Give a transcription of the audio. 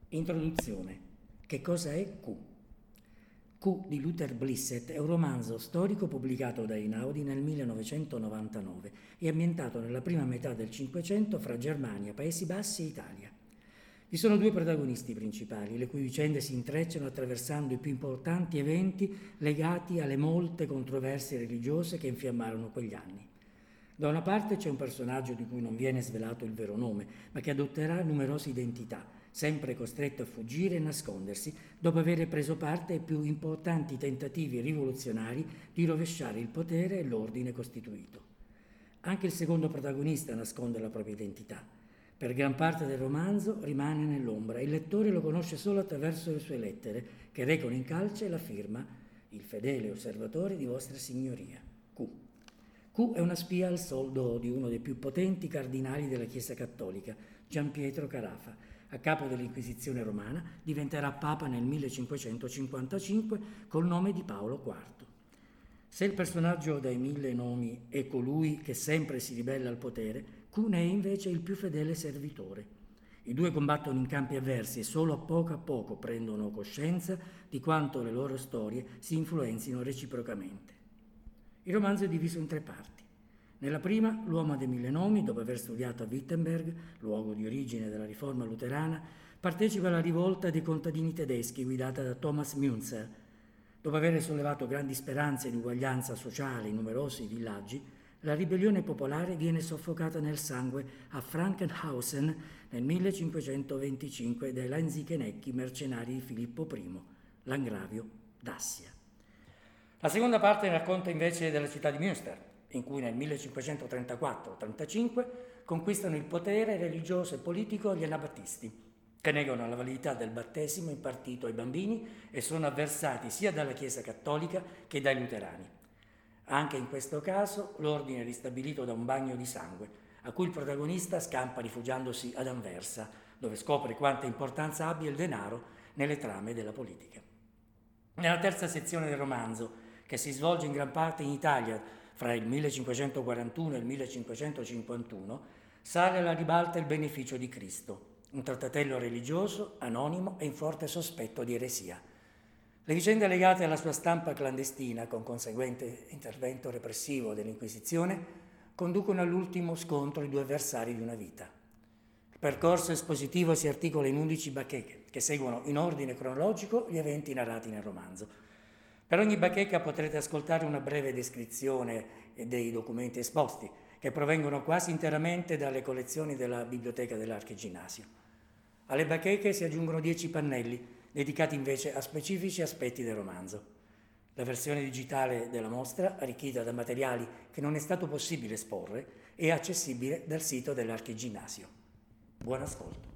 Introduzione. Che cosa è Q? Q di Luther Blissett è un romanzo storico pubblicato da Einaudi nel 1999 e ambientato nella prima metà del Cinquecento fra Germania, Paesi Bassi e Italia. Vi sono due protagonisti principali, le cui vicende si intrecciano attraversando i più importanti eventi legati alle molte controversie religiose che infiammarono quegli anni. Da una parte c'è un personaggio di cui non viene svelato il vero nome, ma che adotterà numerose identità, sempre costretto a fuggire e nascondersi dopo aver preso parte ai più importanti tentativi rivoluzionari di rovesciare il potere e l'ordine costituito. Anche il secondo protagonista nasconde la propria identità. Per gran parte del romanzo rimane nell'ombra e il lettore lo conosce solo attraverso le sue lettere, che recano in calce la firma «Il fedele osservatore di Vostra Signoria», Q. Q è una spia al soldo di uno dei più potenti cardinali della Chiesa Cattolica, Gian Pietro Carafa. A capo dell'Inquisizione romana diventerà papa nel 1555 col nome di Paolo IV. Se il personaggio dai 1000 nomi è colui che sempre si ribella al potere, Q ne è invece il più fedele servitore. I due combattono in campi avversi e solo a poco prendono coscienza di quanto le loro storie si influenzino reciprocamente. Il romanzo è diviso in tre parti. Nella prima, l'uomo dei 1000 nomi, dopo aver studiato a Wittenberg, luogo di origine della riforma luterana, partecipa alla rivolta dei contadini tedeschi guidata da Thomas Münzer. Dopo aver sollevato grandi speranze di uguaglianza sociale in numerosi villaggi, la ribellione popolare viene soffocata nel sangue a Frankenhausen nel 1525 dai Lanzichenecchi mercenari di Filippo I, Langravio d'Assia. La seconda parte racconta invece della città di Münster, in cui nel 1534-35 conquistano il potere religioso e politico gli anabattisti, che negano la validità del battesimo impartito ai bambini e sono avversati sia dalla Chiesa cattolica che dai luterani. Anche in questo caso l'ordine è ristabilito da un bagno di sangue, a cui il protagonista scampa rifugiandosi ad Anversa, dove scopre quanta importanza abbia il denaro nelle trame della politica. Nella terza sezione del romanzo, che si svolge in gran parte in Italia fra il 1541 e il 1551, sale alla ribalta il beneficio di Cristo, un trattatello religioso, anonimo e in forte sospetto di eresia. Le vicende legate alla sua stampa clandestina, con conseguente intervento repressivo dell'Inquisizione, conducono all'ultimo scontro i due avversari di una vita. Il percorso espositivo si articola in 11 bacheche, che seguono in ordine cronologico gli eventi narrati nel romanzo. Per ogni bacheca potrete ascoltare una breve descrizione dei documenti esposti, che provengono quasi interamente dalle collezioni della biblioteca dell'Archiginnasio. Alle bacheche si aggiungono 10 pannelli, dedicati invece a specifici aspetti del romanzo. La versione digitale della mostra, arricchita da materiali che non è stato possibile esporre, è accessibile dal sito dell'Archiginnasio. Buon ascolto.